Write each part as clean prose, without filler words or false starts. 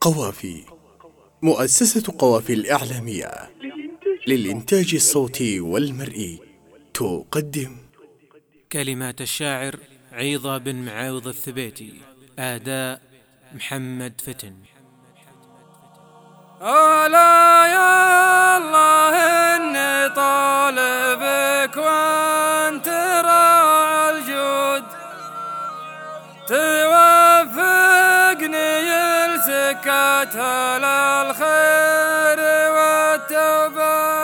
قوافي. مؤسسة قوافي الإعلامية للإنتاج الصوتي والمرئي تقدم كلمات الشاعر عيضة بن معاوض الثبيتي، أداء محمد فتن. ألا يا الله إني طالبك وأنت راعي الجود، توفقني لسكة الخير والتوبة.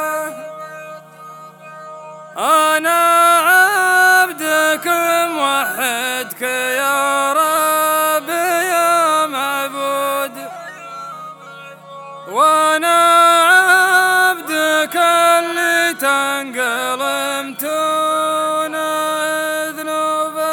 أنا عبدك موحدك يا رب يا معبود، وأنا عبدك اللي تنقلم تونا ذنوبه.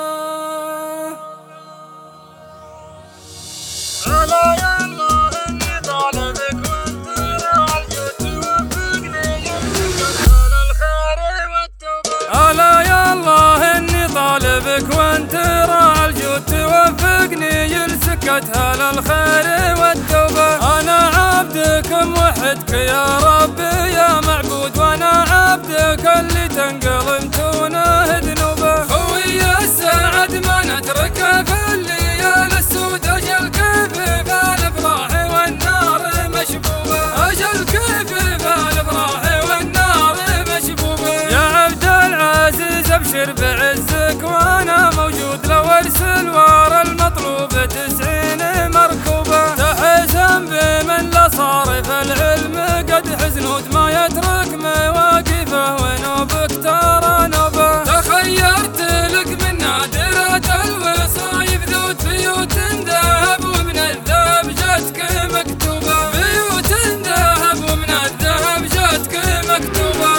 ألا يا الله إني طالبك وأنت راعي الجود، توفقني لسكة الخير والتوبة. ألا يا الله إني طالبك وأنت راعي الجود، توفقني لسكة الخير والتوبة. أنا عبدك موحدك يا رب يا معبود، وأنا عبدك اللي تنقلم تونه ذنوبه. خوي السعد ما نتركه في الليالي السود، أجل كيف فالافراح والنار مشبوبه، أجل كيف فالافراح والنار مشبوبه. يا عبد العزيز ابشر بعزك وأنا موجود، لو ارسل ورا المطلوب 90 مركوبة. تحزن بمن لا صارف العلم قد حزنود، ما يترك مواقفه ونوبك ترى نوبه. تخيرت لك من نادرة الوصايف ذوت بيوت ذهب، ومن الذهب جاتك مكتوبة، بيوت ذهب ومن الذهب جاتك مكتوبة.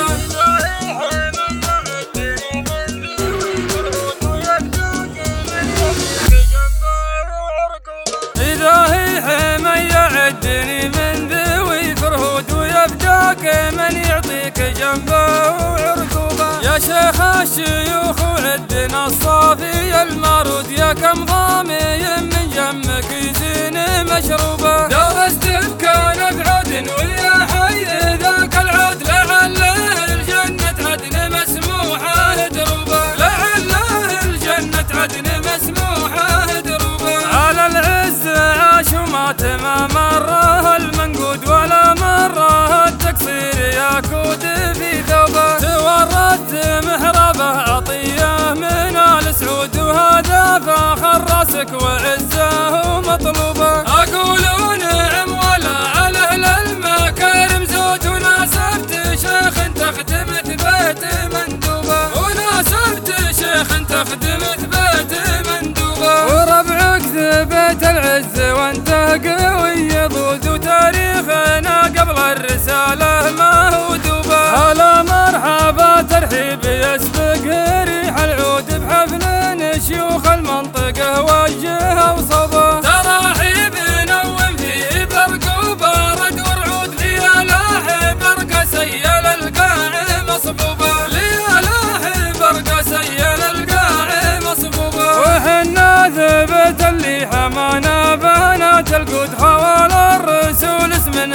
عدني من ذوي فرهود، ويفداك من يعطيك جنبه وعرقوبه. يا شيخ الشيوخ وعدنا الصافي المارود، يا كم ضامي من جمك يزين مشروبه. درست بكان بعدن ويا حي ذاك العود، لعل الجنة عدن مسموحة دروبه، لعل الجنة عدن مسموحة دروبه. على العز عاش ومات ما مره المنقود، ولا مره التقصير ياكود في ثوبه. تورثت محرابه عطيه من آل سعود، وهذا فخر راسك وعزه مطلوبه. اقول نعم ولا على اهل المكارم زود، وناسبت شيخ تخدمت بيت مندوبه، وناسبت شيخ تخدمت بيت مندوبه. وربعك ثبت العز وانت قوي ضود، وتاريخنا قبل الرسالة ما هو دوبة. هلا مرحبا ترحيب يسبق ريح العود، بحفل شيوخ المنطقة وجهه وصوبه. تراحيب نوم في برق وبارد ورعود، ليالاح برق سيل القاع مصبوبة، ليالاح برق سيل القاع مصبوبة. وحنا ثبت اللي حمانا بنات القود، حوال الرسول اسم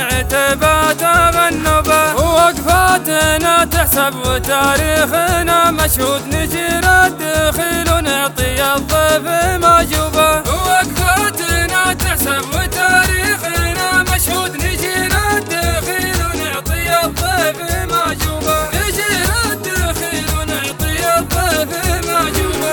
عتباته النوبة. ووقفاتنا تحسب وتاريخنا مشهود، نجي الدخيل ونعطي الضيف ماجوبة. ووقفاتنا تحسب وتاريخنا مشهود، نجي الدخيل ونعطي الضيف ماجوبة، نجي الدخيل ونعطي الضيف ماجوبة.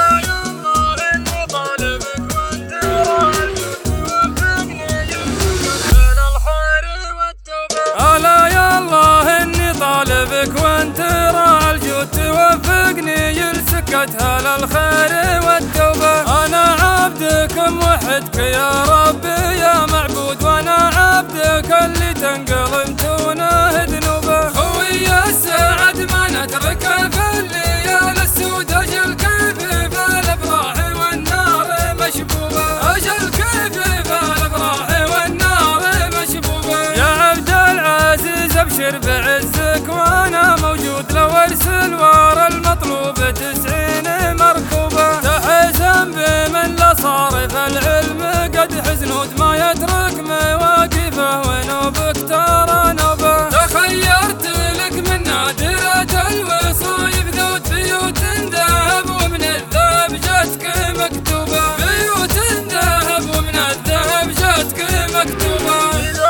ألا يا الله إني طالبك وأنت راعي الجود، توفقني لسكة الخير والتوبة. أنا عبدك موحدك يا رب يا معبود، وأنا عبدك اللي تنقلم تونا ذنوبه. خوي السعد ما نتركه في الليالي السود، أجل كيف فالافراح والنار مشبوبة، أجل كيف فالافراح والنار مشبوبة. يا عبد العزيز ابشر بعزك وأنا موجود، لو ارسل ورا المطلوب 90 مركوبة. تحزن بمن لا صارف العلم قد بعد حزنود ما يترك مواقفه ونوبك ترى نوبه. تخيرت لك من نادرة الوصايف ذوت بيوت ذهب ومن الذهب جاتك مكتوبة. بيوت ذهب ومن الذهب جاتك مكتوبة.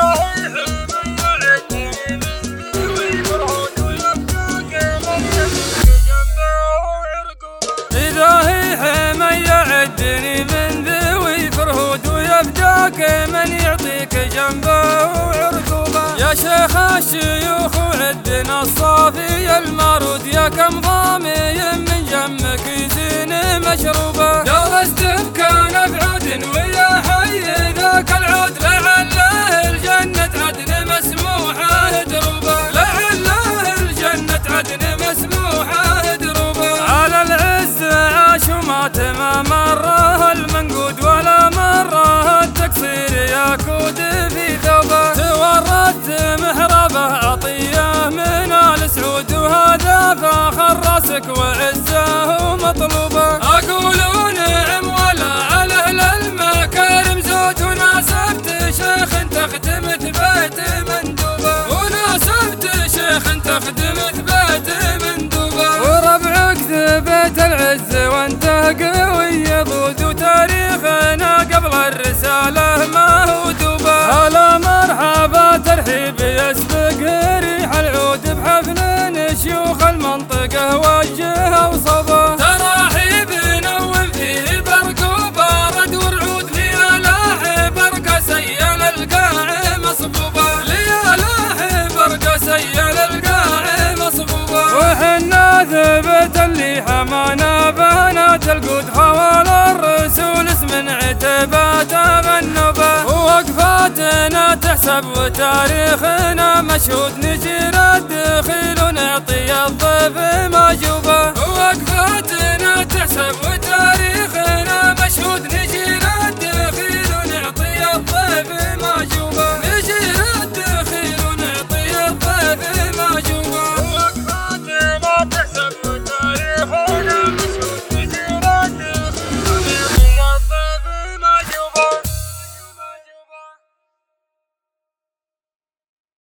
إلهي حمي يعدني من ذوي فرهود ويفداك من يعطيك جنبه وعرقوبه. يا شيخ الشيوخ وعدنا الصافي المارود يا كم ضامي من جمك يزين مشروبه. درست بكان بعود ويا حي ذاك العود لعله الجنة عدن مسموحة دروبه. لعله الجنة عدن مسموحة دروبه. على العز عاش ومات ما مره المنقود ولا مره التقصير ياكود في ثوبه. تورثت محربه عطيه من آل سعود وهذا فخر راسك وعزه ومطلوبه. اقول نعم ولا على اهل المكارم زود وناسبت شيخ تخدمت بيت مندوبه. وناسبت شيخ تخدمت بيت مندوبه. وربعك ثبت العز وانت قوي يضود وتاريخنا قبل الرسالة ما هو دوبه. هلا مرحبا ترحيب يسبق ريح العود بحفل شيوخ المنطقة وجهه وصبه. تراحيب نوم فيه برق وبارد ورعود ليالاح برق سيل القاع مصبوبة. ليالاح برق سيل القاع مصبوبة. وحنا ثبت اللي حمانا بنات القود خوال الرسول اسم عتبات النوبة. ووقفاتنا تحسب وتاريخنا مشهود نجي الدخيل ونعطي الضيف ما